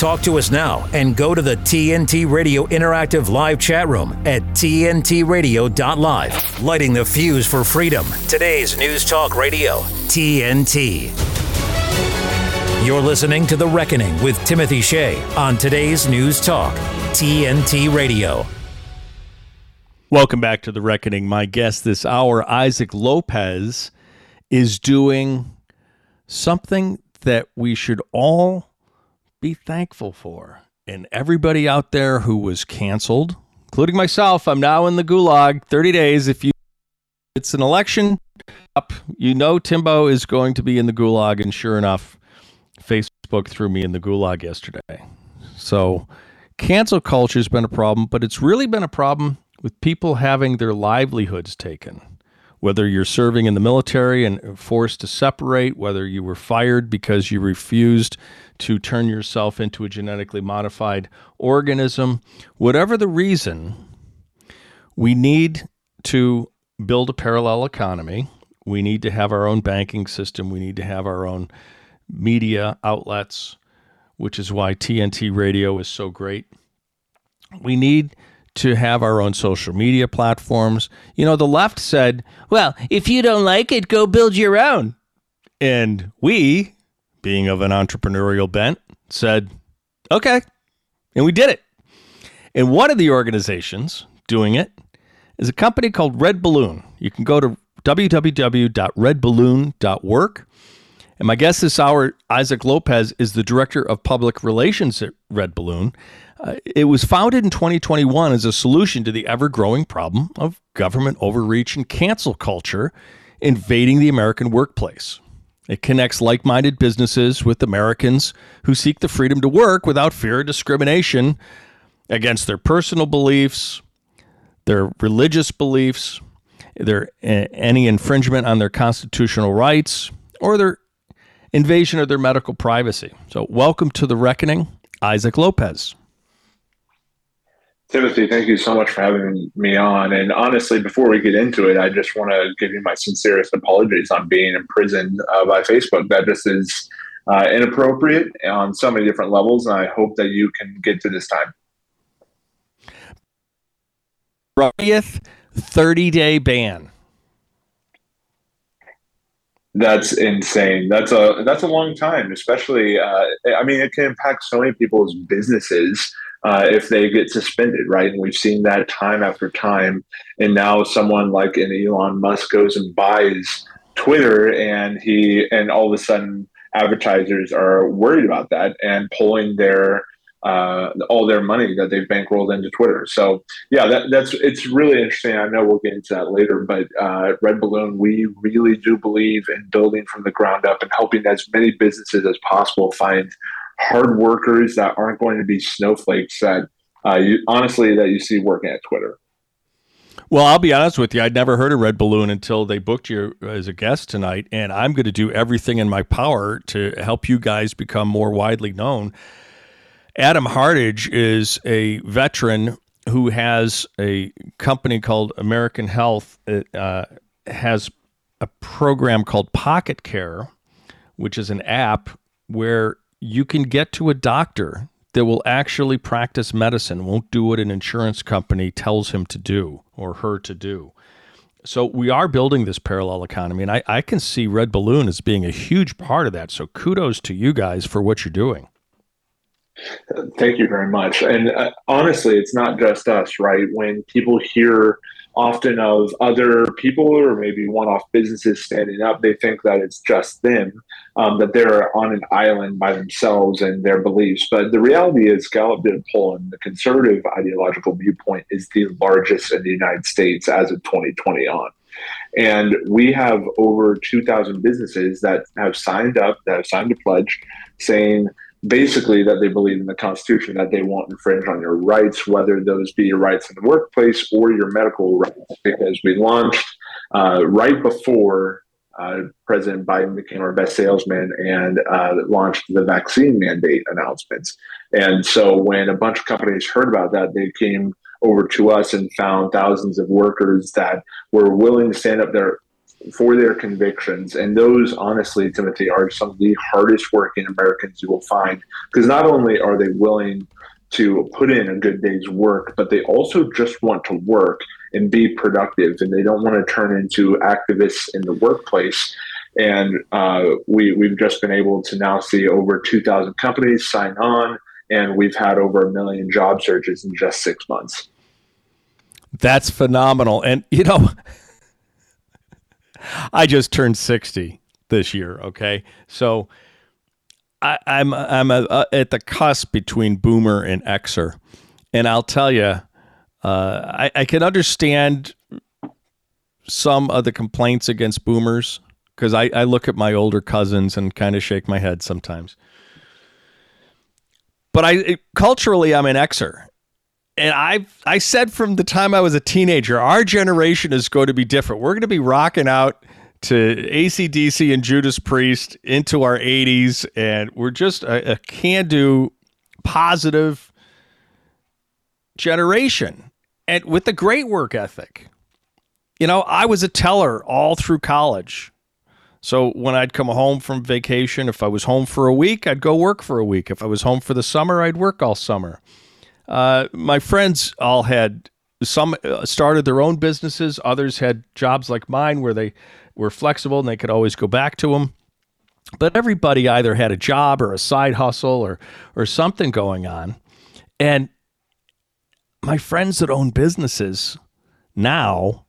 Talk to us now and go to the TNT Radio Interactive Live chat room at tntradio.live. Lighting the fuse for freedom. Today's News Talk Radio, TNT. You're listening to The Reckoning with Timothy Shea on today's News Talk, TNT Radio. Welcome back to The Reckoning. My guest this hour, Isaac Lopez, is doing something that we should all be thankful for. And everybody out there who was canceled, including myself, I'm now in the gulag, 30 days. It's an election up, you know Timbo is going to be in the gulag, and sure enough, Facebook threw me in the gulag yesterday. So cancel culture has been a problem, but it's really been a problem with people having their livelihoods taken. Whether you're serving in the military and forced to separate, whether you were fired because you refused to turn yourself into a genetically modified organism, whatever the reason, we need to build a parallel economy. We need to have our own banking system. We need to have our own media outlets, which is why TNT Radio is so great. We need to have our own social media platforms. You know, the left said, well, if you don't like it, go build your own. And we, being of an entrepreneurial bent, said, okay. And we did it. And one of the organizations doing it is a company called Red Balloon. You can go to www.redballoon.work. And my guest this hour, Isaac Lopez, is the Director of Public Relations at Red Balloon. It was founded in 2021 as a solution to the ever-growing problem of government overreach and cancel culture invading the American workplace. It connects like-minded businesses with Americans who seek the freedom to work without fear of discrimination against their personal beliefs, their religious beliefs, any infringement on their constitutional rights, or their invasion of their medical privacy. So welcome to The Reckoning, Isaac Lopez. Timothy, thank you so much for having me on. And honestly, before we get into it, I just want to give you my sincerest apologies on being imprisoned by Facebook. That just is inappropriate on so many different levels, and I hope that you can get to this time. 30-day ban. That's insane. That's a long time, especially, it can impact so many people's businesses if they get suspended, right? And we've seen that time after time. And now someone like an Elon Musk goes and buys Twitter, and all of a sudden advertisers are worried about that and pulling their all their money that they've bankrolled into Twitter. So yeah, it's really interesting. I know we'll get into that later, but Red Balloon, we really do believe in building from the ground up and helping as many businesses as possible find hard workers that aren't going to be snowflakes that you see working at Twitter. Well, I'll be honest with you. I'd never heard of Red Balloon until they booked you as a guest tonight, and I'm going to do everything in my power to help you guys become more widely known. Adam Hardage is a veteran who has a company called American Health. It has a program called Pocket Care, which is an app where you can get to a doctor that will actually practice medicine, won't do what an insurance company tells him to do or her to do. So we are building this parallel economy, and I can see Red Balloon as being a huge part of that. So kudos to you guys for what you're doing. Thank you very much. And honestly, it's not just us, right? When people hear often of other people or maybe one-off businesses standing up, they think that it's just them, that they're on an island by themselves and their beliefs. But the reality is, Gallup did a poll, and the conservative ideological viewpoint is the largest in the United States as of 2020 on. And we have over 2,000 businesses that have signed up, that have signed a pledge saying basically that they believe in the Constitution, that they won't infringe on your rights, whether those be your rights in the workplace or your medical rights, because we launched right before President Biden became our best salesman and launched the vaccine mandate announcements. And so when a bunch of companies heard about that, they came over to us and found thousands of workers that were willing to stand up for their convictions. And those, honestly, Timothy, are some of the hardest working Americans you will find, because not only are they willing to put in a good day's work, but they also just want to work and be productive, and they don't want to turn into activists in the workplace. And we've just been able to now see over 2,000 companies sign on, and we've had over 1 million job searches in just 6 months. That's phenomenal. And, I just turned 60 this year, okay? So I'm at the cusp between boomer and Xer. And I'll tell you, I can understand some of the complaints against boomers, because I look at my older cousins and kind of shake my head sometimes. But culturally, I'm an Xer. And I said from the time I was a teenager, our generation is going to be different. We're going to be rocking out to AC/DC and Judas Priest into our 80s, and we're just a can-do, positive generation, and with a great work ethic. I was a teller all through college. So when I'd come home from vacation, if I was home for a week, I'd go work for a week. If I was home for the summer, I'd work all summer. My friends all had, some started their own businesses. Others had jobs like mine where they were flexible and they could always go back to them. But everybody either had a job or a side hustle or something going on. And my friends that own businesses now,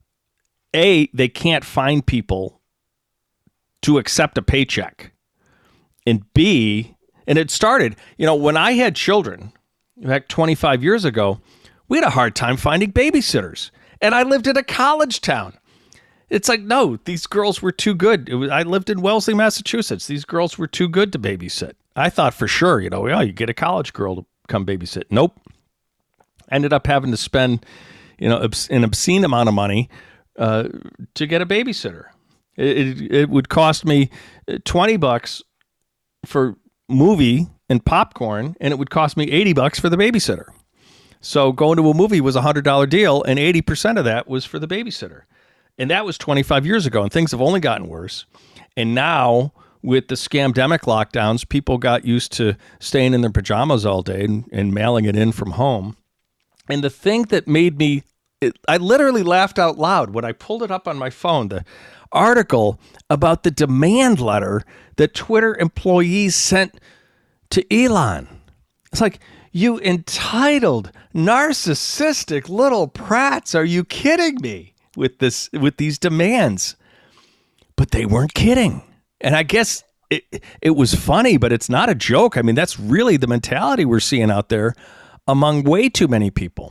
A, they can't find people to accept a paycheck. And B, and it started, when I had children, back 25 years ago, we had a hard time finding babysitters. And I lived in a college town. It's like, no, these girls were too good. I lived in Wellesley, Massachusetts. These girls were too good to babysit. I thought for sure, you get a college girl to come babysit. Nope. Ended up having to spend, an obscene amount of money to get a babysitter. It would cost me $20 for movie and popcorn, and it would cost me $80 for the babysitter. So going to a movie was a $100 deal, and 80% of that was for the babysitter. And that was 25 years ago, and things have only gotten worse. And now, with the scamdemic lockdowns, people got used to staying in their pajamas all day and mailing it in from home. And the thing that made me, I literally laughed out loud when I pulled it up on my phone, the article about the demand letter that Twitter employees sent to Elon. It's like, you entitled, narcissistic little prats. Are you kidding me with these demands? But they weren't kidding. And I guess it was funny, but it's not a joke. I mean, that's really the mentality we're seeing out there among way too many people.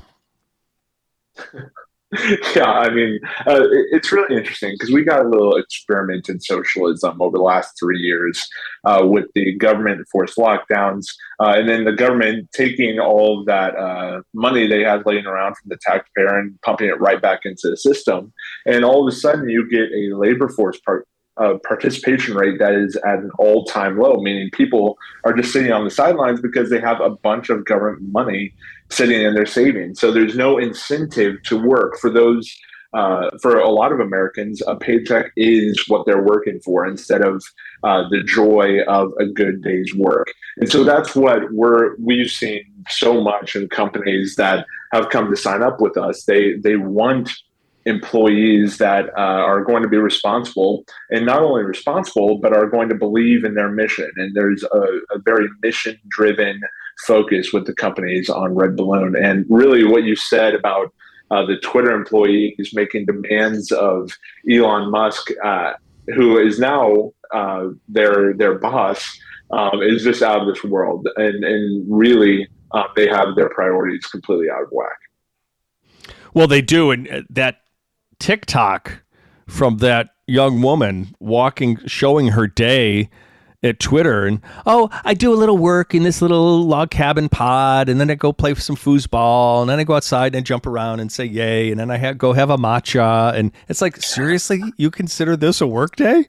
Yeah, I mean, it's really interesting because we got a little experiment in socialism over the last 3 years with the government forced lockdowns, and then the government taking all of that money they had laying around from the taxpayer and pumping it right back into the system. And all of a sudden, you get a labor force participation rate that is at an all-time low, meaning people are just sitting on the sidelines because they have a bunch of government money sitting in their savings. So there's no incentive to work for those. For a lot of Americans, a paycheck is what they're working for instead of the joy of a good day's work. And so that's what we've seen so much in companies that have come to sign up with us. They want employees that are going to be responsible, and not only responsible, but are going to believe in their mission. And there's a very mission-driven focus with the companies on Red Balloon. And really what you said about the Twitter employees making demands of Elon Musk, who is now their boss, is just out of this world. And really, they have their priorities completely out of whack. Well, they do. And that TikTok from that young woman showing her day at Twitter, and I do a little work in this little log cabin pod, and then I go play some foosball, and then I go outside and I jump around and say yay, and then I go have a matcha, and it's like, seriously, you consider this a work day?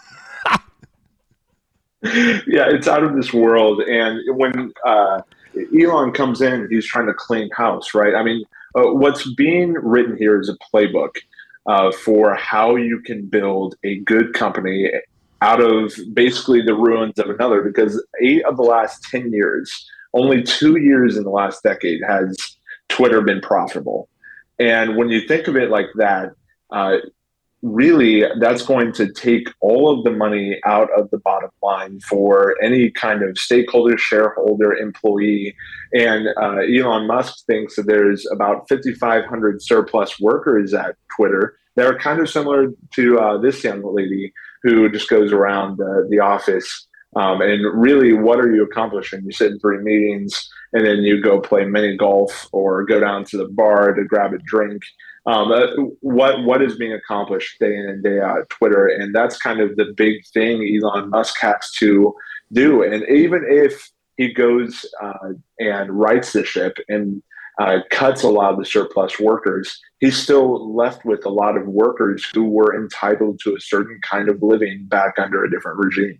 Yeah, it's out of this world. And when Elon comes in, he's trying to clean house, right? I mean, what's being written here is a playbook. for how you can build a good company out of basically the ruins of another. Because 8 of the last 10 years, only 2 years in the last decade has Twitter been profitable. And when you think of it like that, really, that's going to take all of the money out of the bottom line for any kind of stakeholder, shareholder, employee. And Elon Musk thinks that there's about 5,500 surplus workers at Twitter that are kind of similar to this young lady who just goes around the office. And really, what are you accomplishing? You sit in 3 meetings and then you go play mini golf or go down to the bar to grab a drink. What is being accomplished day in and day out at Twitter? And that's kind of the big thing Elon Musk has to do. And even if he goes and rights the ship and cuts a lot of the surplus workers, he's still left with a lot of workers who were entitled to a certain kind of living back under a different regime.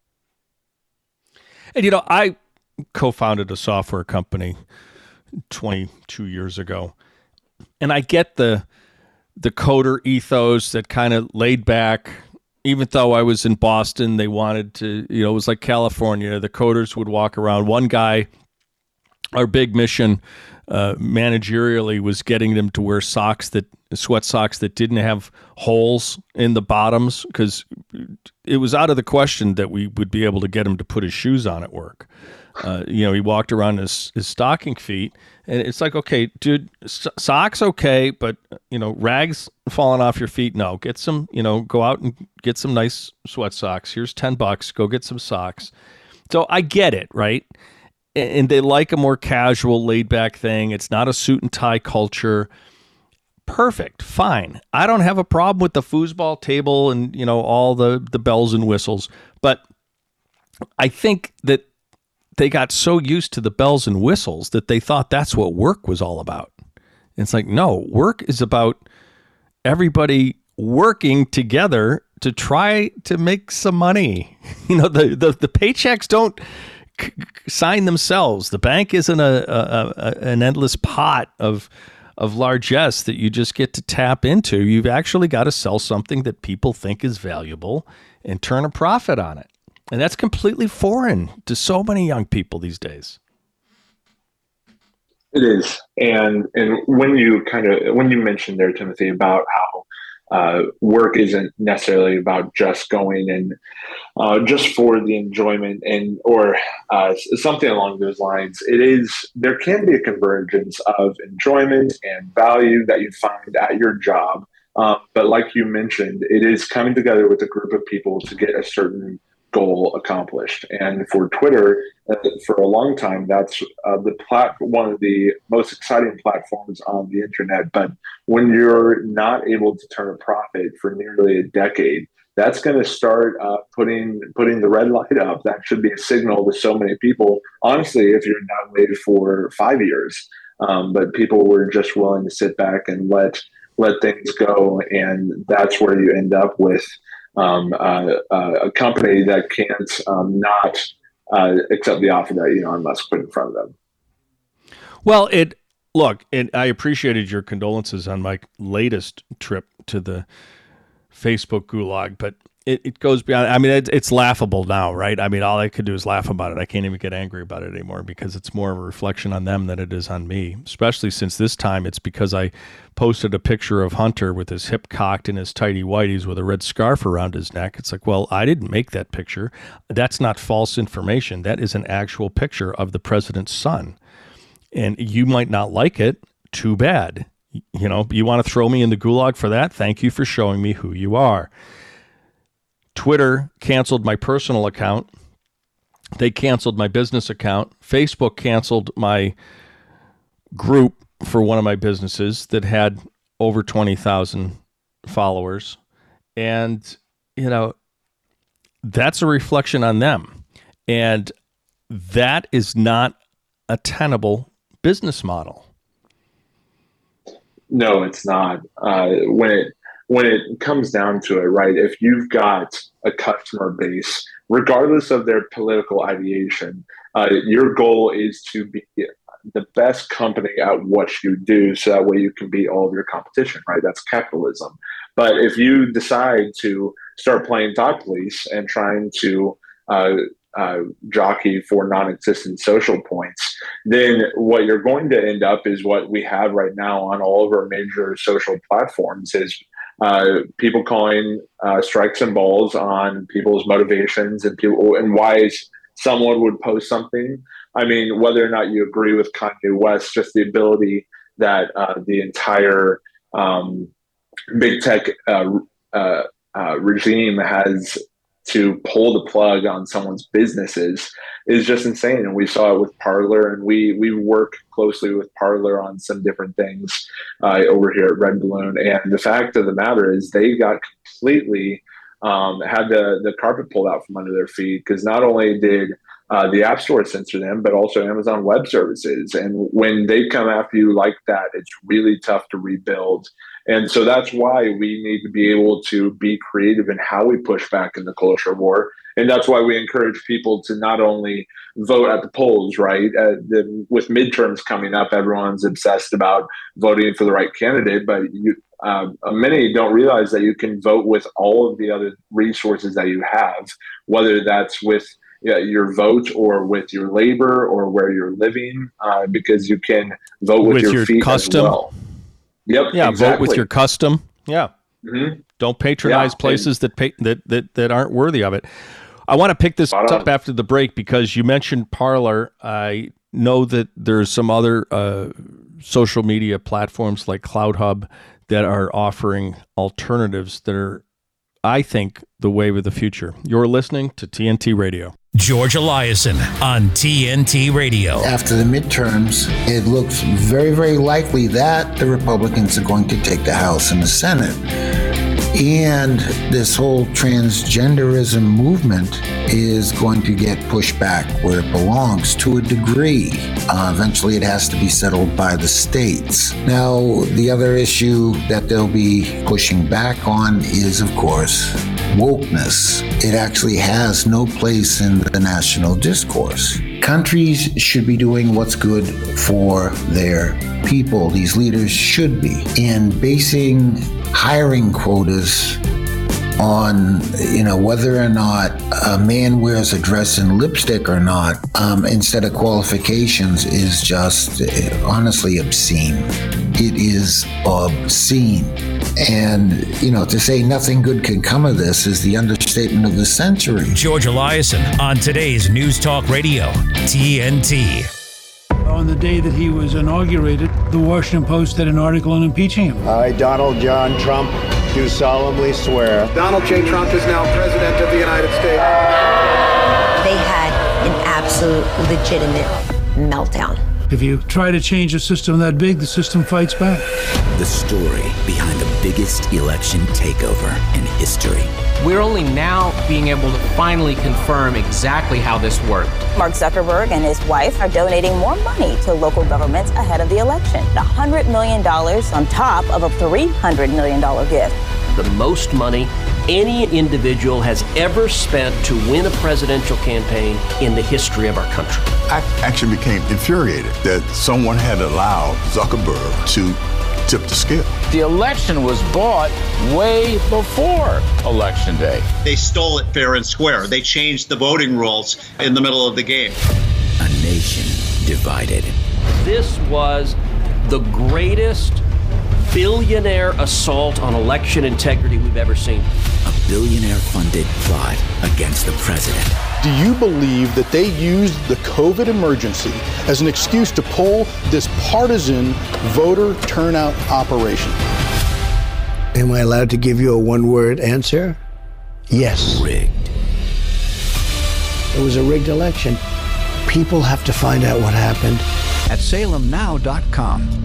And, I co-founded a software company 22 years ago. And I get the coder ethos that kind of laid back. Even though I was in Boston, they wanted to, it was like California. The coders would walk around. One guy, our big mission managerially was getting them to wear sweat socks that didn't have holes in the bottoms, because it was out of the question that we would be able to get him to put his shoes on at work. He walked around his stocking feet, and it's like, okay, dude, socks, okay, but, rags falling off your feet, no. Get some, go out and get some nice sweat socks. Here's $10. Go get some socks. So I get it, right? And they like a more casual, laid-back thing. It's not a suit and tie culture. Perfect, fine. I don't have a problem with the foosball table and, all the bells and whistles. But I think that they got so used to the bells and whistles that they thought that's what work was all about. And it's like, no, work is about everybody working together to try to make some money. The paychecks don't sign themselves. The bank isn't an endless pot of largesse that you just get to tap into. You've actually got to sell something that people think is valuable and turn a profit on it. And that's completely foreign to so many young people these days. It is. And when you mentioned there, Timothy, about how work isn't necessarily about just going and just for the enjoyment or something along those lines, there can be a convergence of enjoyment and value that you find at your job. But like you mentioned, it is coming together with a group of people to get a certain goal accomplished. And for Twitter, for a long time, that's one of the most exciting platforms on the internet. But when you're not able to turn a profit for nearly a decade, that's going to start putting the red light up. That should be a signal to so many people. Honestly, if you're not waited for 5 years, but people were just willing to sit back and let things go, and that's where you end up with a company that can't not accept the offer that Elon Musk put in front of them. Well, I appreciated your condolences on my latest trip to the Facebook gulag, but it goes beyond. I mean, it's laughable now, right? I mean, all I could do is laugh about it. I can't even get angry about it anymore because it's more of a reflection on them than it is on me, especially since this time it's because I posted a picture of Hunter with his hip cocked and his tighty whities with a red scarf around his neck. It's like, well, I didn't make that picture. That's not false information. That is an actual picture of the president's son. And you might not like it. Too bad. You want to throw me in the gulag for that? Thank you for showing me who you are. Twitter canceled my personal account. They canceled my business account. Facebook canceled my group for one of my businesses that had over 20,000 followers. And, that's a reflection on them. And that is not a tenable business model. No, it's not. When it comes down to it, right, if you've got a customer base, regardless of their political ideation, your goal is to be the best company at what you do, so that way you can beat all of your competition, right? That's capitalism. But if you decide to start playing dog police and trying to jockey for non-existent social points, then what you're going to end up is what we have right now on all of our major social platforms is people calling strikes and balls on people's motivations and why someone would post something. I mean, whether or not you agree with Kanye West, just the ability that the entire big tech regime has to pull the plug on someone's businesses is just insane. And we saw it with Parler, and we work closely with Parler on some different things over here at Red Balloon. And the fact of the matter is they got completely had the carpet pulled out from under their feet, because not only did the App Store censor them, but also Amazon Web Services. And when they come after you like that, it's really tough to rebuild. And so that's why we need to be able to be creative in how we push back in the culture war. And that's why we encourage people to not only vote at the polls, right? With midterms coming up, everyone's obsessed about voting for the right candidate, but many don't realize that you can vote with all of the other resources that you have, whether that's with your vote or with your labor or where you're living, because you can vote with your feet custom. As well. Yep. Yeah. Exactly. Vote with your custom. Yeah. Mm-hmm. Don't patronize places that aren't worthy of it. I want to pick this up after the break because you mentioned Parler. I know that there's some other social media platforms like CloutHub that are offering alternatives that are, I think, the wave of the future. You're listening to TNT Radio. George Eliason on TNT Radio. After the midterms, it looks very, very likely that the Republicans are going to take the House and the Senate. And this whole transgenderism movement is going to get pushed back where it belongs to a degree. Eventually, it has to be settled by the states. Now, the other issue that they'll be pushing back on is, of course, wokeness. It actually has no place in the national discourse. Countries should be doing what's good for their people. These leaders should be. And basing hiring quotas on, whether or not a man wears a dress and lipstick or not, instead of qualifications is just honestly obscene. It is obscene. And, to say nothing good can come of this is the understatement of the century. George Eliason on today's News Talk Radio, TNT. On the day that he was inaugurated, the Washington Post had an article on impeaching him. I, Donald John Trump, do solemnly swear. Donald J. Trump is now President of the United States. They had an absolute legitimate meltdown. If you try to change a system that big, the system fights back. The story behind the biggest election takeover in history. We're only now being able to finally confirm exactly how this worked. Mark Zuckerberg and his wife are donating more money to local governments ahead of the election. $100 million on top of a $300 million gift. The most money any individual has ever spent to win a presidential campaign in the history of our country. I actually became infuriated that someone had allowed Zuckerberg to tip the scale. The election was bought way before Election Day. They stole it fair and square. They changed the voting rules in the middle of the game. A nation divided. This was the greatest billionaire assault on election integrity we've ever seen. A billionaire-funded plot against the president. Do you believe that they used the COVID emergency as an excuse to pull this partisan voter turnout operation? Am I allowed to give you a one-word answer? Yes. Rigged. It was a rigged election. People have to find out what happened. At salemnow.com.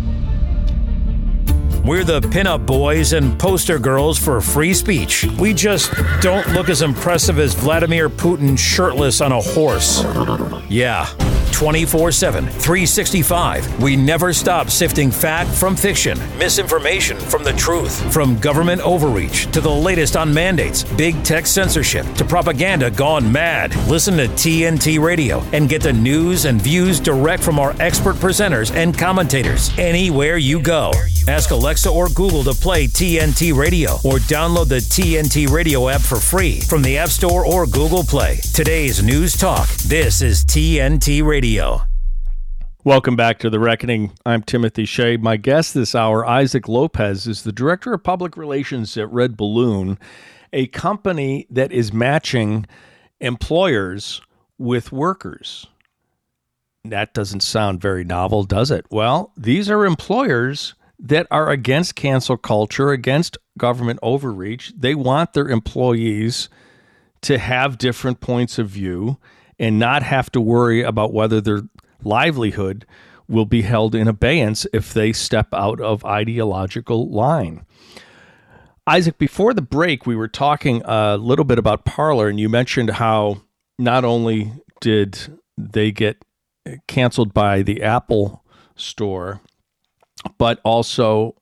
We're the pinup boys and poster girls for free speech. We just don't look as impressive as Vladimir Putin shirtless on a horse. Yeah, 24/7, 365. We never stop sifting fact from fiction, misinformation from the truth, from government overreach to the latest on mandates, big tech censorship to propaganda gone mad. Listen to TNT Radio and get the news and views direct from our expert presenters and commentators anywhere you go. Ask Alexa or Google to play TNT Radio or download the TNT Radio app for free from the App Store or Google Play. Today's News Talk. This is TNT Radio. Welcome back to The Reckoning. I'm Timothy Shea. My guest this hour, Isaac Lopez, is the Director of Public Relations at Red Balloon, a company that is matching employers with workers. That doesn't sound very novel, does it? Well, these are employers that are against cancel culture, against government overreach. They want their employees to have different points of view and not have to worry about whether their livelihood will be held in abeyance if they step out of ideological line. Isaac, before the break, we were talking a little bit about Parler, and you mentioned how not only did they get canceled by the Apple Store, but also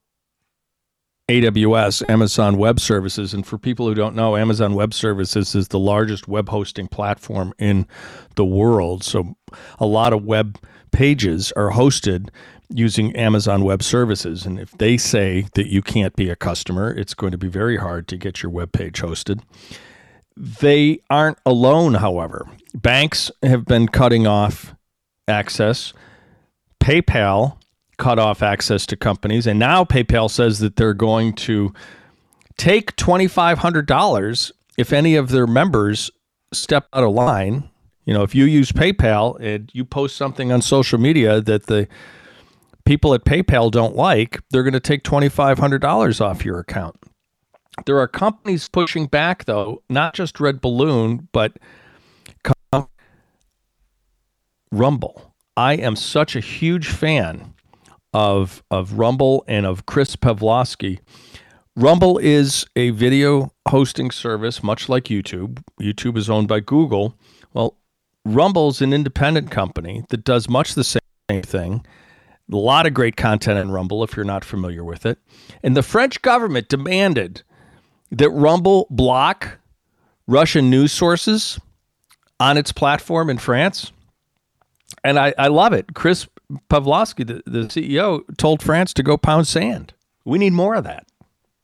AWS, Amazon Web Services. And for people who don't know, Amazon Web Services is the largest web hosting platform in the world. So a lot of web pages are hosted using Amazon Web Services. And if they say that you can't be a customer, it's going to be very hard to get your web page hosted. They aren't alone, however. Banks have been cutting off access. PayPal cut off access to companies, and now PayPal says that they're going to take $2,500 if any of their members step out of line. You know, if you use PayPal and you post something on social media that the people at PayPal don't like, they're going to take $2,500 off your account. There are companies pushing back, though, not just Red Balloon, but Rumble. I am such a huge fan of Rumble and of Chris Pavlovski. Rumble is a video hosting service, much like YouTube. YouTube is owned by Google. Well, Rumble's an independent company that does much the same thing. A lot of great content in Rumble, if you're not familiar with it. And the French government demanded that Rumble block Russian news sources on its platform in France. And I love it. Chris Pavlovski, the CEO, told France to go pound sand. We need more of that.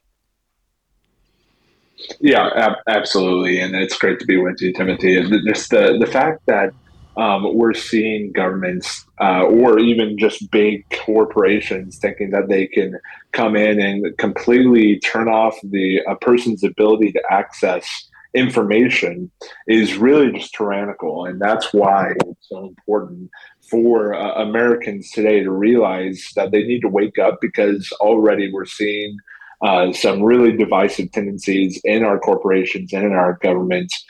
Yeah, absolutely. And it's great to be with you, Timothy. And just the fact that we're seeing governments or even just big corporations thinking that they can come in and completely turn off a person's ability to access information is really just tyrannical. And that's why it's so important for Americans today to realize that they need to wake up, because already we're seeing some really divisive tendencies in our corporations and in our governments,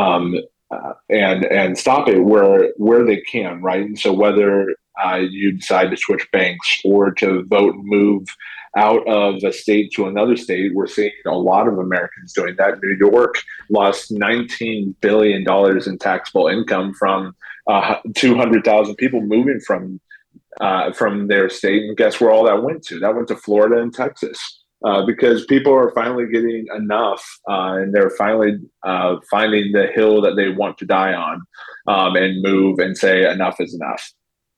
and stop it where they can, right? And so whether you decide to switch banks or to vote and move out of a state to another state, we're seeing a lot of Americans doing that. New York lost $19 billion in taxable income from 200,000 people moving from their state. And guess where all that went to? That went to Florida and Texas, because people are finally getting enough, and they're finally finding the hill that they want to die on, and move and say enough is enough.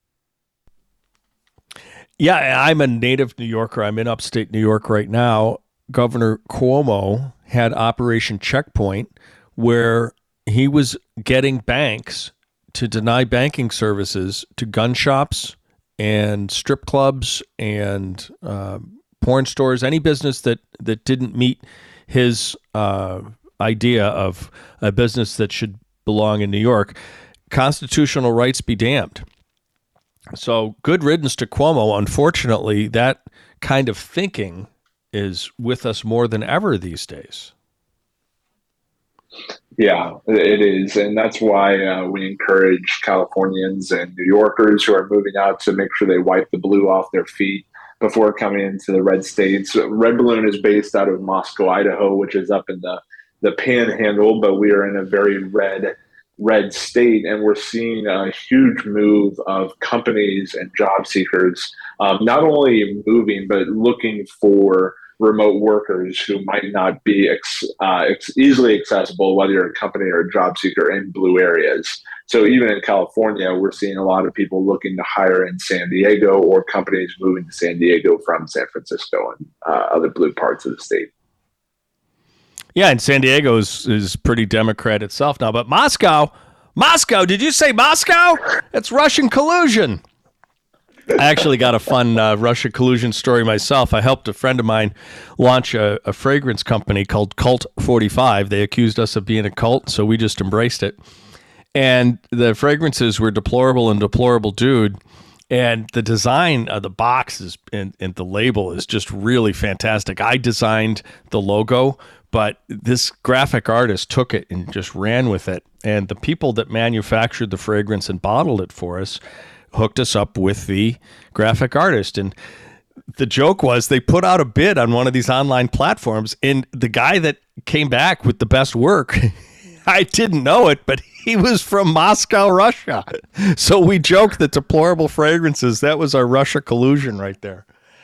Yeah, I'm a native New Yorker. I'm in upstate New York right now. Governor Cuomo had Operation Checkpoint, where he was getting banks to deny banking services to gun shops and strip clubs and porn stores, any business that didn't meet his idea of a business that should belong in New York. Constitutional rights be damned. So good riddance to Cuomo. Unfortunately, that kind of thinking is with us more than ever these days. Yeah, it is. And that's why we encourage Californians and New Yorkers who are moving out to make sure they wipe the blue off their feet before coming into the red states. Red Balloon is based out of Moscow, Idaho, which is up in the panhandle, but we are in a very red red state, and we're seeing a huge move of companies and job seekers not only moving but looking for remote workers who might not be easily accessible, whether you're a company or a job seeker in blue areas. So even in California, we're seeing a lot of people looking to hire in San Diego, or companies moving to San Diego from San Francisco and other blue parts of the state. Yeah, and San Diego is pretty Democrat itself now. But Moscow, did you say Moscow? It's Russian collusion. I actually got a fun Russia collusion story myself. I helped a friend of mine launch a fragrance company called Cult 45. They accused us of being a cult, so we just embraced it. And the fragrances were deplorable and deplorable dude. And the design of the box and the label is just really fantastic. I designed the logo, but this graphic artist took it and just ran with it. And the people that manufactured the fragrance and bottled it for us hooked us up with the graphic artist. And the joke was they put out a bid on one of these online platforms, and the guy that came back with the best work, I didn't know it, but he was from Moscow, Russia. So we joked that deplorable fragrances, that was our Russia collusion right there.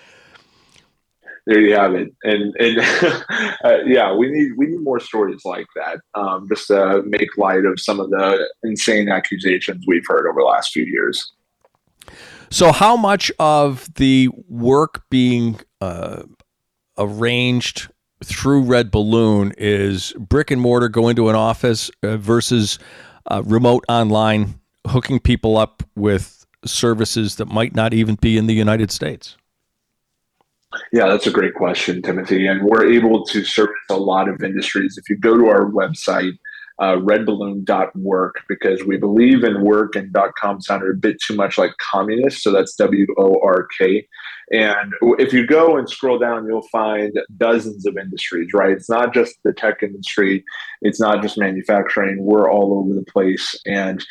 There you have it. And yeah, we need more stories like that, just to make light of some of the insane accusations we've heard over the last few years. So how much of the work being arranged through Red Balloon is brick and mortar, going to an office versus remote online, hooking people up with services that might not even be in the United States? Yeah, that's a great question, Timothy. And we're able to service a lot of industries. If you go to our website, redballoon.work, because we believe in work, and .com sounded a bit too much like communist. So that's WORK. And if you go and scroll down, you'll find dozens of industries, right? It's not just the tech industry. It's not just manufacturing. We're all over the place. And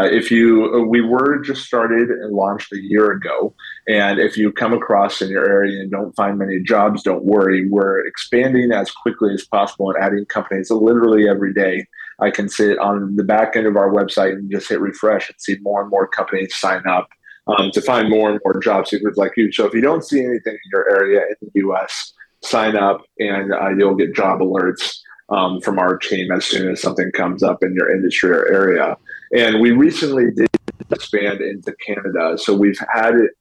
we were just started and launched a year ago. And if you come across in your area and don't find many jobs, don't worry. We're expanding as quickly as possible and adding companies literally every day. I can sit on the back end of our website and just hit refresh and see more and more companies sign up to find more and more job seekers like you. So if you don't see anything in your area in the U.S., sign up and you'll get job alerts from our team as soon as something comes up in your industry or area. And we recently did expand into Canada. So we've added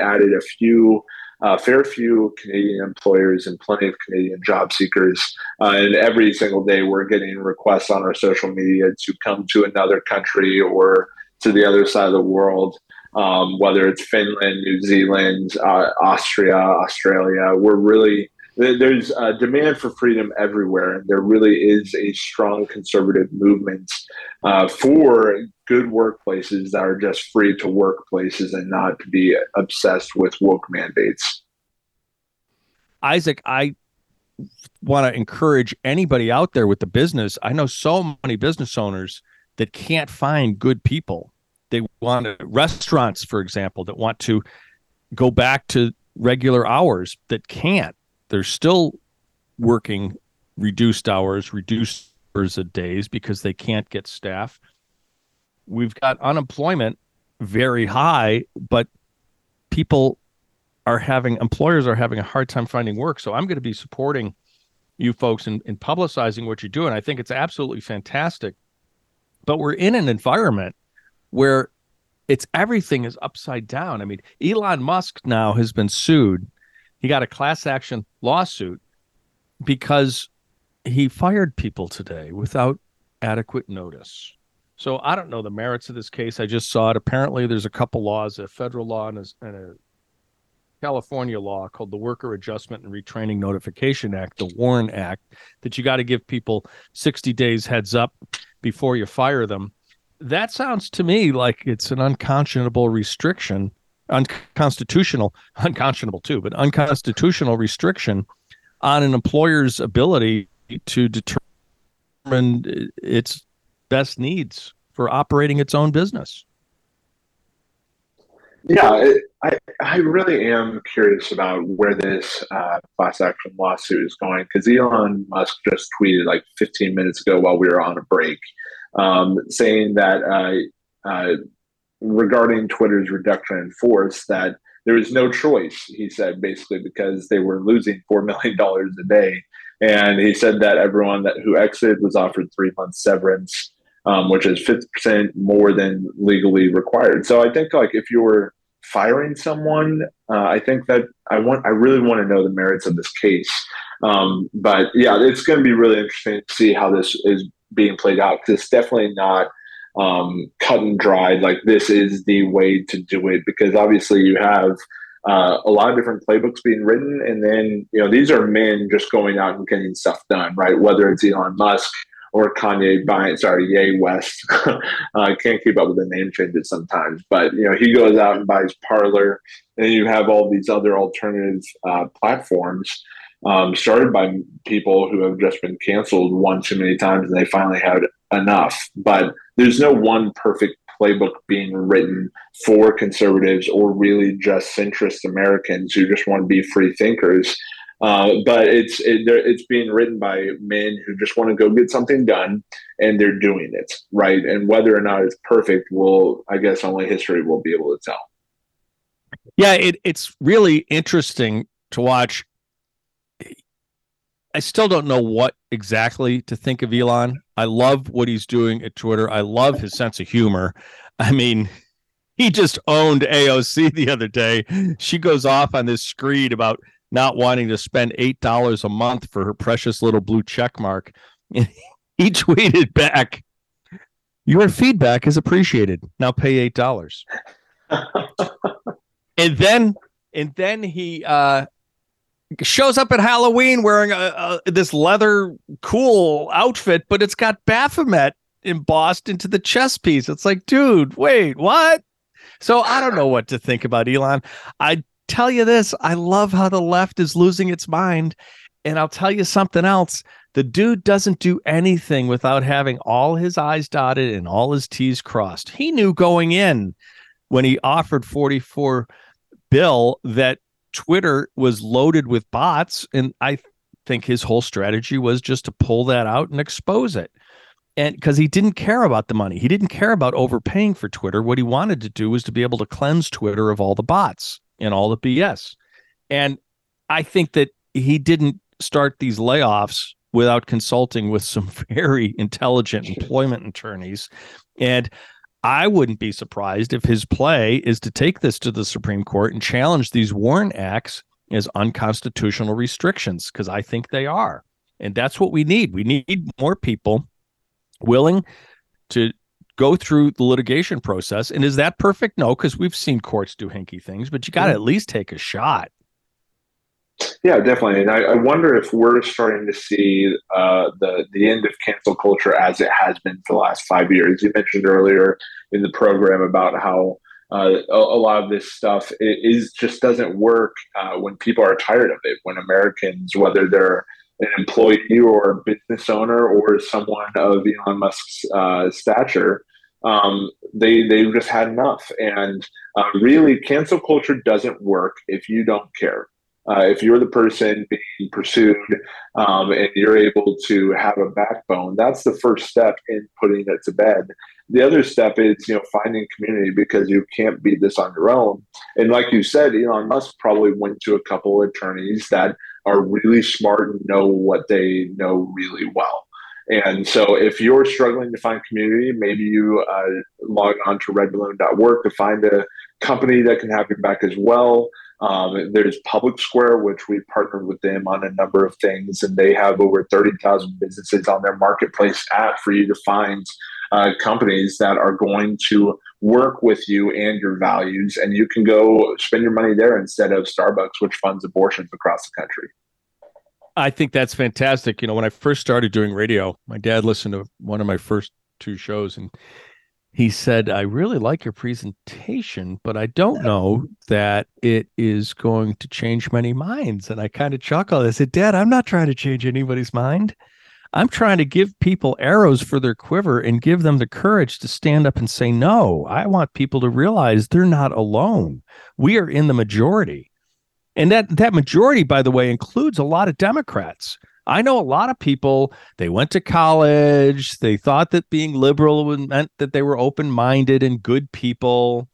a fair few Canadian employers and plenty of Canadian job seekers. And every single day we're getting requests on our social media to come to another country or to the other side of the world, whether it's Finland, New Zealand, Austria, Australia. There's a demand for freedom everywhere. And there really is a strong conservative movement for good workplaces that are just free to work places and not to be obsessed with woke mandates. Isaac, I want to encourage anybody out there with the business. I know so many business owners that can't find good people. They want restaurants, for example, that want to go back to regular hours that can't. They're still working reduced hours of days because they can't get staff. We've got unemployment very high, but employers are having a hard time finding work. So I'm going to be supporting you folks in publicizing what you're doing. I think it's absolutely fantastic. But we're in an environment where everything is upside down. I mean, Elon Musk now has been sued. He got a class action lawsuit because he fired people today without adequate notice. So I don't know the merits of this case. I just saw it. Apparently there's a couple laws, a federal law and a California law called the Worker Adjustment and Retraining Notification Act, the WARN Act, that you got to give people 60 days heads up before you fire them. That sounds to me like it's an unconscionable restriction, unconscionable too, but unconstitutional restriction on an employer's ability to determine its best needs for operating its own business. Yeah, I really am curious about where this class action lawsuit is going, because Elon Musk just tweeted like 15 minutes ago while we were on a break saying that regarding Twitter's reduction in force, that there was no choice, he said, basically because they were losing $4 million a day. And he said that everyone who exited was offered 3 months severance, which is 50% more than legally required. So I think, like, if you were firing someone, I think that I really want to know the merits of this case. But yeah, it's going to be really interesting to see how this is being played out, because it's definitely not cut and dried. Like, this is the way to do it, because obviously you have a lot of different playbooks being written, and then these are men just going out and getting stuff done, right? Whether it's Elon Musk or Ye West. I can't keep up with the name changes sometimes, but he goes out and buys Parler, and you have all these other alternative platforms started by people who have just been canceled one too many times, and they finally had enough. But there's no one perfect playbook being written for conservatives or really just centrist Americans who just want to be free thinkers. But it's being written by men who just want to go get something done, and they're doing it, right? And whether or not it's perfect, I guess only history will be able to tell. Yeah, it's really interesting to watch. I still don't know what exactly to think of Elon. I love what he's doing at Twitter. I love his sense of humor. I mean, he just owned AOC the other day. She goes off on this screed about not wanting to spend $8 a month for her precious little blue check mark. And he tweeted back, "Your feedback is appreciated. Now pay $8. And then he shows up at Halloween wearing this leather cool outfit, but it's got Baphomet embossed into the chest piece. It's like, dude, wait, what? So I don't know what to think about Elon. I tell you this, I love how the left is losing its mind. And I'll tell you something else. The dude doesn't do anything without having all his I's dotted and all his T's crossed. He knew going in when he offered $44 billion that Twitter was loaded with bots, and I think his whole strategy was just to pull that out and expose it. And because he didn't care about the money, he didn't care about overpaying for Twitter. What he wanted to do was to be able to cleanse Twitter of all the bots and all the BS. And I think that he didn't start these layoffs without consulting with some very intelligent employment attorneys. And I wouldn't be surprised if his play is to take this to the Supreme Court and challenge these Warren Acts as unconstitutional restrictions, because I think they are. And that's what we need. We need more people willing to go through the litigation process. And is that perfect? No, because we've seen courts do hinky things, but you got to at least take a shot. Yeah, definitely. And I wonder if we're starting to see the end of cancel culture as it has been for the last 5 years. You mentioned earlier in the program about how a lot of this stuff just doesn't work when people are tired of it, when Americans, whether they're an employee or a business owner or someone of Elon Musk's stature, they've just had enough. And really, cancel culture doesn't work if you don't care. If you're the person being pursued and you're able to have a backbone, that's the first step in putting it to bed. The other step is, finding community, because you can't beat this on your own. And like you said, Elon Musk probably went to a couple of attorneys that are really smart and know what they know really well. And so if you're struggling to find community, maybe you log on to redballoon.org to find a company that can have your back as well. There's Public Square, which we partnered with them on a number of things, and they have over 30,000 businesses on their marketplace app for you to find companies that are going to work with you and your values, and you can go spend your money there instead of Starbucks, which funds abortions across the country. I think that's fantastic. When I first started doing radio, my dad listened to one of my first two shows, and he said, "I really like your presentation, but I don't know that it is going to change many minds." And I kind of chuckled. I said, "Dad, I'm not trying to change anybody's mind. I'm trying to give people arrows for their quiver and give them the courage to stand up and say no. I want people to realize they're not alone. We are in the majority." And that majority, by the way, includes a lot of Democrats. I know a lot of people, they went to college, they thought that being liberal meant that they were open-minded and good people.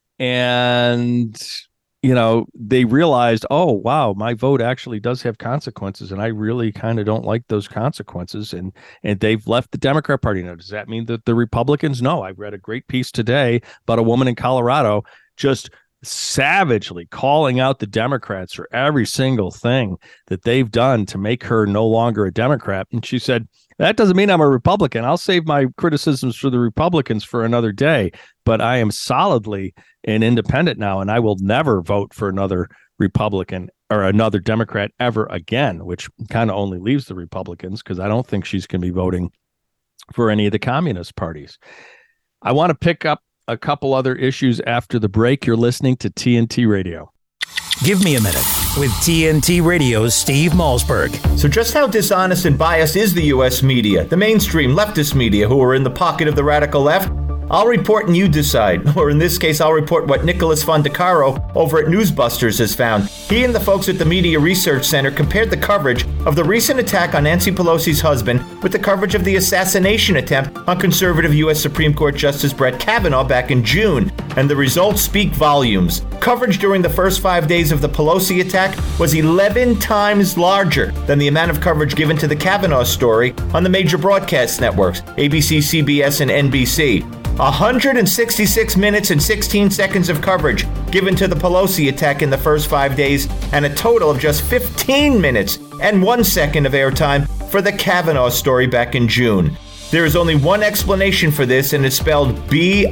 And, they realized, oh, wow, my vote actually does have consequences. And I really kind of don't like those consequences. And they've left the Democrat Party. Now, does that mean that the Republicans? No, I read a great piece today about a woman in Colorado just savagely calling out the Democrats for every single thing that they've done to make her no longer a Democrat. And she said, that doesn't mean I'm a Republican. I'll save my criticisms for the Republicans for another day, but I am solidly an independent now, and I will never vote for another Republican or another Democrat ever again, which kind of only leaves the Republicans, because I don't think she's going to be voting for any of the communist parties. I want to pick up a couple other issues after the break. You're listening to TNT Radio. Give me a minute with TNT Radio's Steve Malzberg. So just how dishonest and biased is the U.S. media, the mainstream leftist media who are in the pocket of the radical left? I'll report and you decide. Or in this case, I'll report what Nicholas Fondacaro over at Newsbusters has found. He and the folks at the Media Research Center compared the coverage of the recent attack on Nancy Pelosi's husband with the coverage of the assassination attempt on conservative U.S. Supreme Court Justice Brett Kavanaugh back in June. And the results speak volumes. Coverage during the first 5 days of the Pelosi attack was 11 times larger than the amount of coverage given to the Kavanaugh story on the major broadcast networks, ABC, CBS, and NBC. 166 minutes and 16 seconds of coverage given to the Pelosi attack in the first 5 days, and a total of just 15 minutes and 1 second of airtime for the Kavanaugh story back in June. There is only one explanation for this, and it's spelled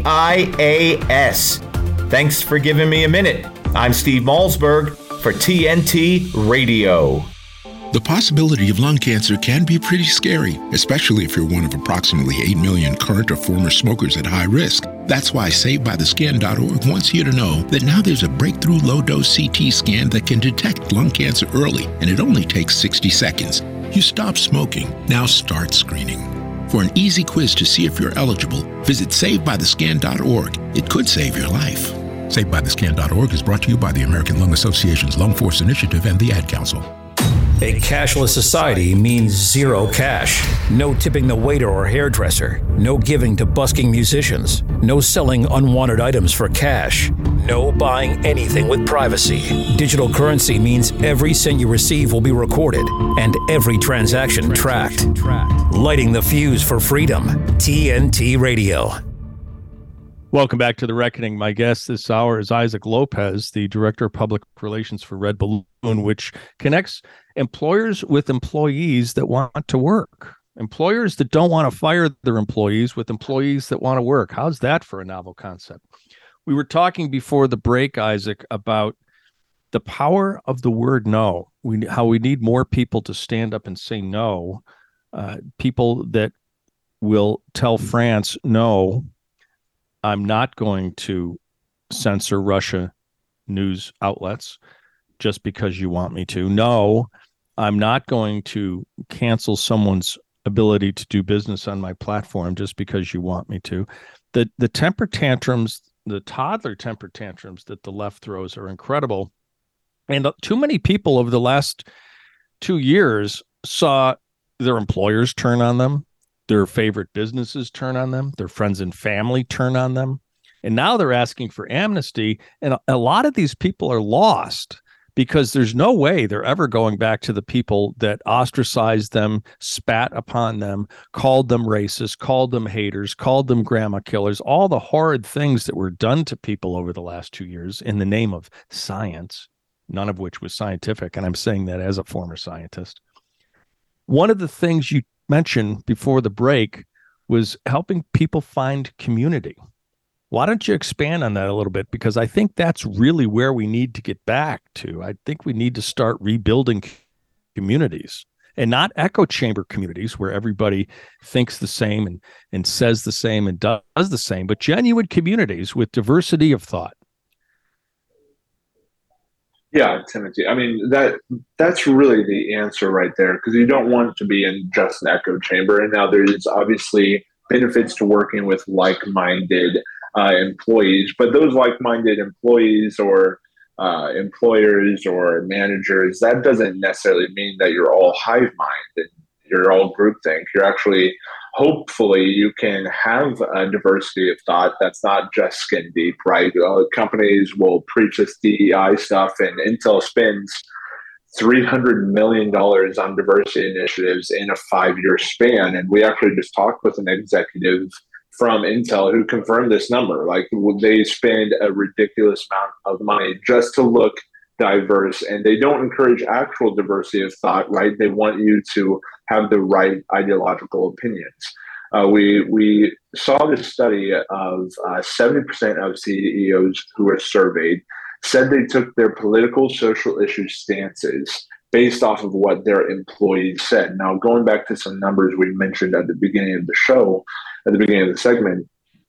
BIAS. Thanks for giving me a minute. I'm Steve Malzberg for TNT Radio. The possibility of lung cancer can be pretty scary, especially if you're one of approximately 8 million current or former smokers at high risk. That's why SaveByTheScan.org wants you to know that now there's a breakthrough low-dose CT scan that can detect lung cancer early, and it only takes 60 seconds. You stop smoking, now start screening. For an easy quiz to see if you're eligible, visit SaveByTheScan.org. It could save your life. SaveByTheScan.org is brought to you by the American Lung Association's Lung Force Initiative and the Ad Council. A cashless society means zero cash. No tipping the waiter or hairdresser. No giving to busking musicians. No selling unwanted items for cash. No buying anything with privacy. Digital currency means every cent you receive will be recorded and every transaction tracked. Lighting the fuse for freedom. TNT Radio. Welcome back to The Reckoning. My guest this hour is Isaac Lopez, the Director of Public Relations for Red Balloon, which connects employers with employees that want to work. Employers that don't want to fire their employees with employees that want to work. How's that for a novel concept? We were talking before the break, Isaac, about the power of the word no. How we need more people to stand up and say no. People that will tell France, no, I'm not going to censor Russia news outlets just because you want me to. No, I'm not going to cancel someone's ability to do business on my platform just because you want me to. The temper tantrums, the toddler temper tantrums that the left throws are incredible. And too many people over the last 2 years saw their employers turn on them, their favorite businesses turn on them, their friends and family turn on them. And now they're asking for amnesty. And a lot of these people are lost because there's no way they're ever going back to the people that ostracized them, spat upon them, called them racist, called them haters, called them grandma killers, all the horrid things that were done to people over the last 2 years in the name of science, none of which was scientific. And I'm saying that as a former scientist. One of the things you mentioned before the break was helping people find community. Why don't you expand on that a little bit? Because I think that's really where we need to get back to. I think we need to start rebuilding communities and not echo chamber communities where everybody thinks the same and says the same and does the same, but genuine communities with diversity of thought. Yeah, Timothy. I mean, that's really the answer right there, because you don't want to be in just an echo chamber. And now there's obviously benefits to working with like-minded employees, but those like-minded employees or employers or managers, that doesn't necessarily mean that you're all hive mind and you're all groupthink. You're actually, hopefully, you can have a diversity of thought that's not just skin deep, right? Companies will preach this DEI stuff, and Intel spends $300 million on diversity initiatives in a 5-year span. And we actually just talked with an executive from Intel who confirmed this number. Like, they spend a ridiculous amount of money just to look diverse, and they don't encourage actual diversity of thought, right? They want you to have the right ideological opinions. We saw this study of 70% of CEOs who were surveyed said they took their political, social issue stances based off of what their employees said. Now, going back to some numbers we mentioned at the beginning of the show, at the beginning of the segment,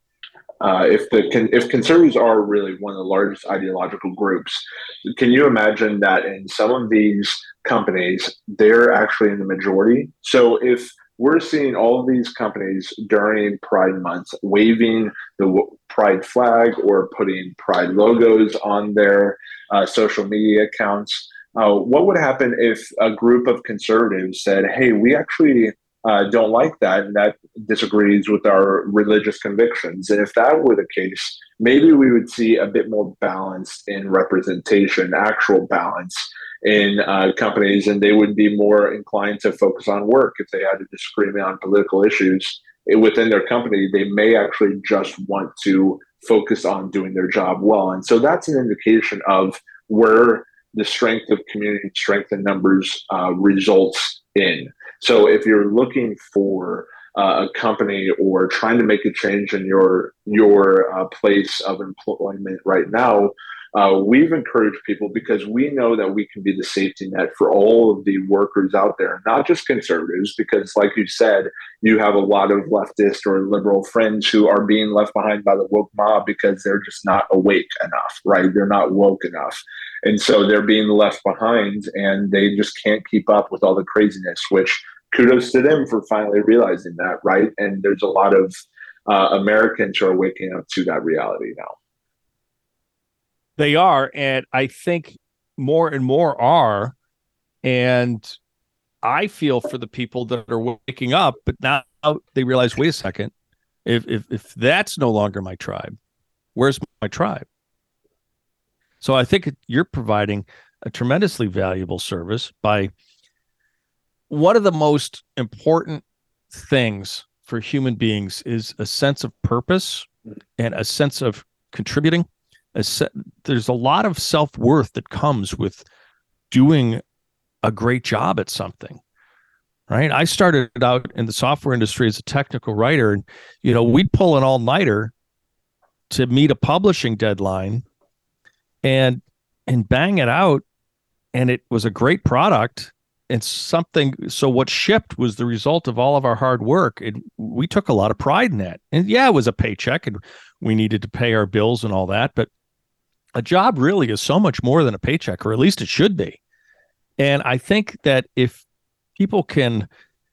if conservatives are really one of the largest ideological groups, can you imagine that in some of these companies, they're actually in the majority? So if we're seeing all of these companies during Pride Month waving the Pride flag or putting Pride logos on their social media accounts, what would happen if a group of conservatives said, hey, we actually don't like that, and that disagrees with our religious convictions? And if that were the case, maybe we would see a bit more balance in representation, actual balance in companies, and they would be more inclined to focus on work. If they had a disagreement on political issues within their company, they may actually just want to focus on doing their job well. And so that's an indication of where the strength of community, strength in numbers results in. So if you're looking for a company or trying to make a change in your place of employment right now, we've encouraged people, because we know that we can be the safety net for all of the workers out there, not just conservatives, because like you said, you have a lot of leftist or liberal friends who are being left behind by the woke mob because they're just not awake enough, right? They're not woke enough. And so they're being left behind, and they just can't keep up with all the craziness, which kudos to them for finally realizing that, right? And there's a lot of Americans who are waking up to that reality now. They are, and I think more and more are, and I feel for the people that are waking up, but now they realize, wait a second, if that's no longer my tribe, where's my tribe? So I think you're providing a tremendously valuable service by one of the most important things for human beings is a sense of purpose and a sense of contributing. There's a lot of self-worth that comes with doing a great job at something, right? I started out in the software industry as a technical writer, and, we'd pull an all-nighter to meet a publishing deadline and bang it out, and it was a great product and something. So what shipped was the result of all of our hard work, and we took a lot of pride in that. And yeah, it was a paycheck, and we needed to pay our bills and all that, but a job really is so much more than a paycheck, or at least it should be. And I think that if people can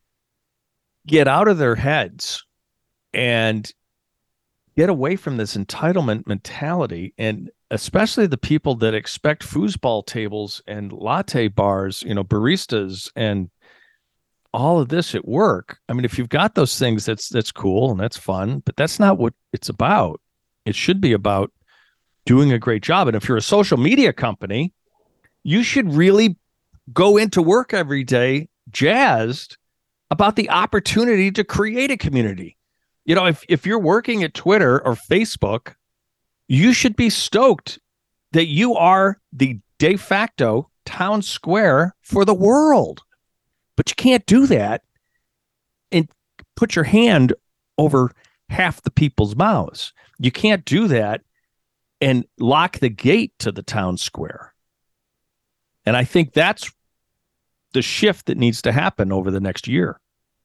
get out of their heads and get away from this entitlement mentality, and especially the people that expect foosball tables and latte bars, baristas and all of this at work. I mean, if you've got those things, that's cool and that's fun, but that's not what it's about. It should be about doing a great job. And if you're a social media company, you should really go into work every day jazzed about the opportunity to create a community. If you're working at Twitter or Facebook, you should be stoked that you are the de facto town square for the world. But you can't do that and put your hand over half the people's mouths. You can't do that and lock the gate to the town square. And I think that's the shift that needs to happen over the next year.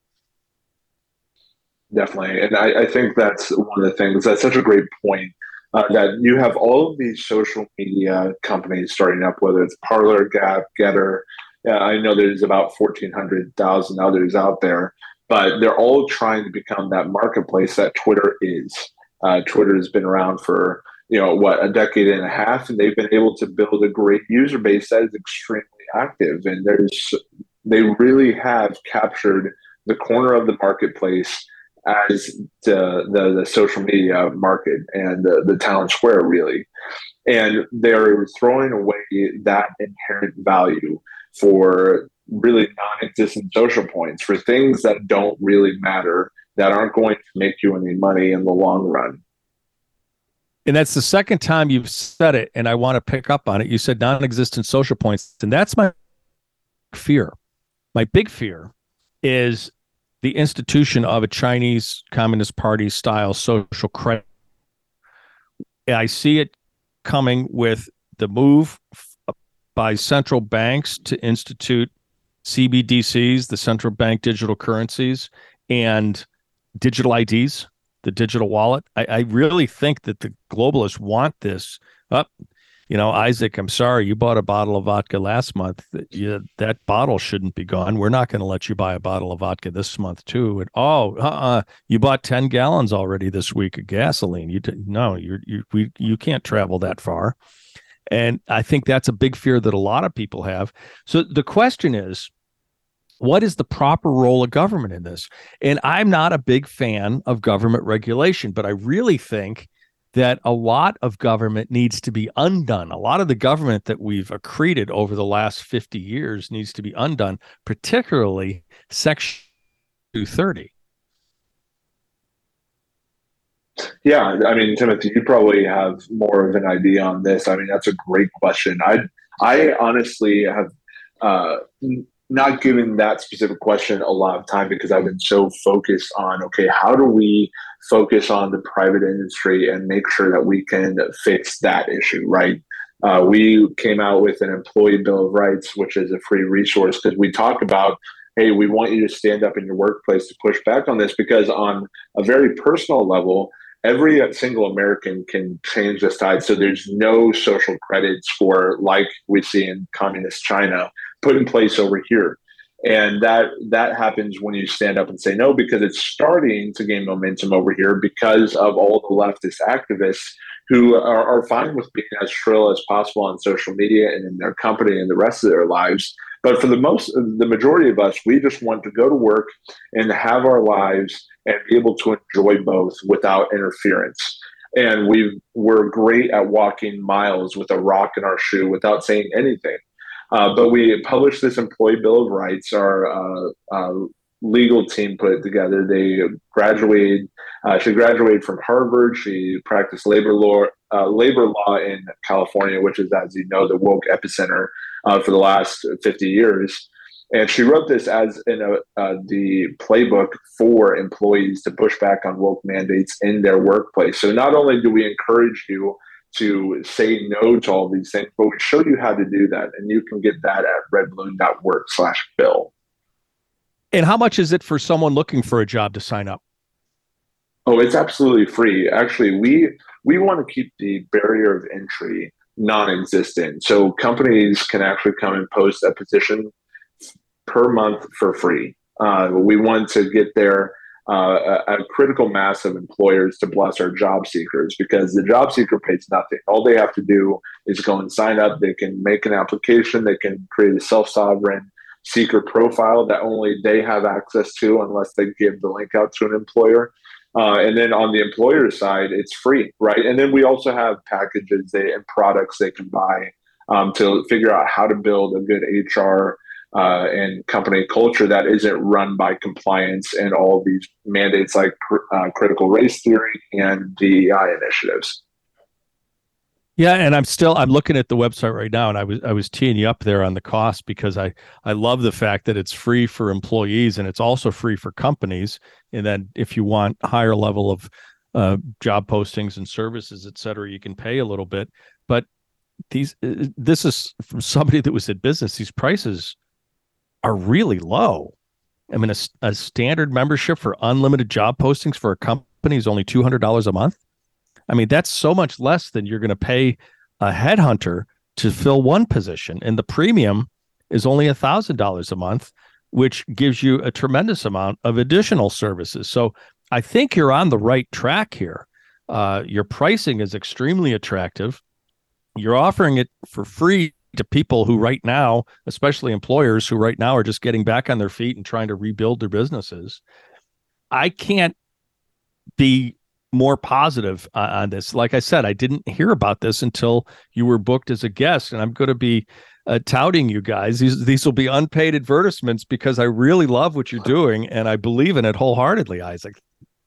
Definitely. And I think that's one of the things, that's such a great point, that you have all of these social media companies starting up, whether it's Parler, Gap, Getter. I know there's about 1,400,000 others out there, but they're all trying to become that marketplace that Twitter is. Twitter has been around for a decade and a half, and they've been able to build a great user base that is extremely active. And they really have captured the corner of the marketplace as the social media market and the town square, really. And they're throwing away that inherent value for really non-existent social points, for things that don't really matter, that aren't going to make you any money in the long run. And that's the second time you've said it, and I want to pick up on it. You said non-existent social points, and that's my fear. My big fear is the institution of a Chinese Communist Party style social credit. I see it coming with the move by central banks to institute CBDCs, the central bank digital currencies, and digital IDs, the digital wallet. I really think that the globalists want this up. Isaac, I'm sorry, you bought a bottle of vodka last month. That bottle shouldn't be gone. We're not going to let you buy a bottle of vodka this month too. And you bought 10 gallons already this week of gasoline. You can't travel that far. And I think that's a big fear that a lot of people have. So the question is, what is the proper role of government in this? And I'm not a big fan of government regulation, but I really think that a lot of government needs to be undone. A lot of the government that we've accreted over the last 50 years needs to be undone, particularly Section 230. Yeah, I mean, Timothy, you probably have more of an idea on this. I mean, that's a great question. I honestly have not given that specific question a lot of time because I've been so focused on, okay, how do we focus on the private industry and make sure that we can fix that issue, right? We came out with an employee bill of rights, which is a free resource because we talk about, hey, we want you to stand up in your workplace to push back on this, because on a very personal level, every single American can change this tide. So there's no social credits for, like we see in communist China, put in place over here. And that happens when you stand up and say no, because it's starting to gain momentum over here because of all the leftist activists who are fine with being as shrill as possible on social media and in their company and the rest of their lives. But for the majority of us, we just want to go to work and have our lives and be able to enjoy both without interference. And we're great at walking miles with a rock in our shoe without saying anything. But we published this employee bill of rights. Our legal team put it together. They graduated. She graduated from Harvard. She practiced labor law in California, which is, as you know, the woke epicenter for the last 50 years. And she wrote this as the playbook for employees to push back on woke mandates in their workplace. So not only do we encourage you to say no to all these things, but we show you how to do that. And you can get that at redballoon.work/bill. And how much is it for someone looking for a job to sign up? Oh, it's absolutely free. Actually, we want to keep the barrier of entry non-existent. So companies can actually come and post a position per month for free. We want to get there a critical mass of employers to bless our job seekers, because the job seeker pays nothing. All they have to do is go and sign up. They can make an application. They can create a self-sovereign seeker profile that only they have access to unless they give the link out to an employer. And then on the employer side, it's free, right? And then we also have packages and products they can buy to figure out how to build a good HR and company culture that isn't run by compliance and all of these mandates like critical race theory and DEI initiatives. Yeah, and I'm looking at the website right now, and I was teeing you up there on the cost, because I love the fact that it's free for employees and it's also free for companies. And then if you want higher level of job postings and services, et cetera, you can pay a little bit. But this is from somebody that was in business. These prices are really low. I mean, a standard membership for unlimited job postings for a company is only $200 a month. I mean, that's so much less than you're going to pay a headhunter to fill one position. And the premium is only $1,000 a month, which gives you a tremendous amount of additional services. So I think you're on the right track here. Your pricing is extremely attractive. You're offering it for free to people who right now, especially employers who right now are just getting back on their feet and trying to rebuild their businesses. I can't be more positive on this. Like I said, I didn't hear about this until you were booked as a guest, and I'm going to be touting you guys. These will be unpaid advertisements because I really love what you're doing, and I believe in it wholeheartedly, Isaac.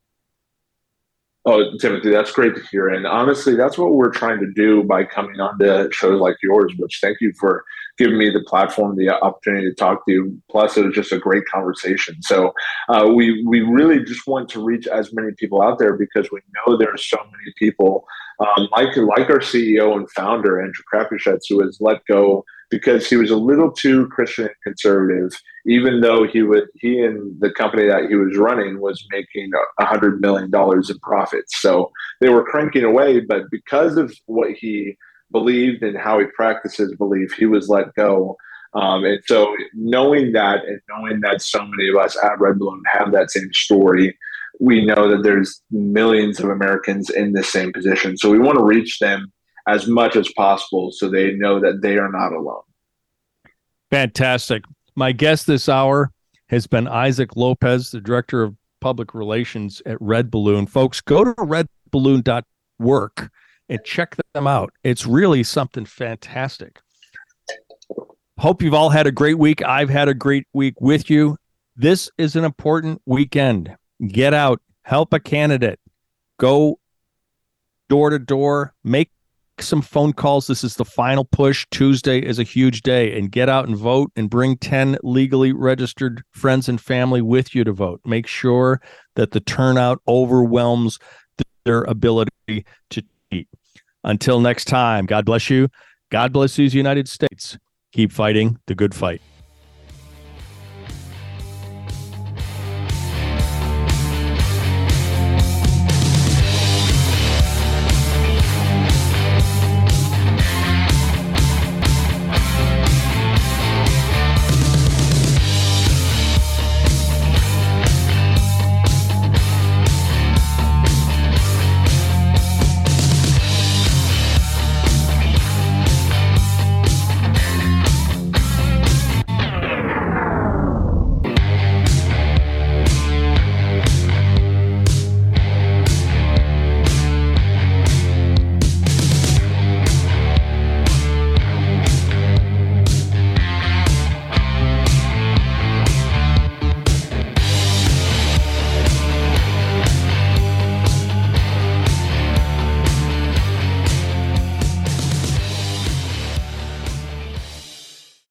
Oh, Timothy, that's great to hear. And honestly, that's what we're trying to do by coming on to shows like yours, which thank you for giving me the platform, the opportunity to talk to you. Plus, it was just a great conversation. So we really just want to reach as many people out there because we know there are so many people like our CEO and founder, Andrew Krapuschetz, who was let go because he was a little too Christian and conservative, even though he and the company that he was running was making $100 million in profits. So they were cranking away, but because of what he believed and how he practiced his belief, he was let go. And so knowing that and knowing that so many of us at Red Balloon have that same story, we know that there's millions of Americans in the same position. So we want to reach them as much as possible so they know that they are not alone. Fantastic. My guest this hour has been Isaac Lopez, the Director of Public Relations at Red Balloon. Folks, go to redballoon.work and check them out. It's really something fantastic. Hope you've all had a great week. I've had a great week with you. This is an important weekend. Get out, help a candidate, go door to door, make some phone calls. This is the final push. Tuesday is a huge day, and get out and vote and bring 10 legally registered friends and family with you to vote. Make sure that the turnout overwhelms their ability to cheat. Until next time, God bless you. God bless these United States. Keep fighting the good fight.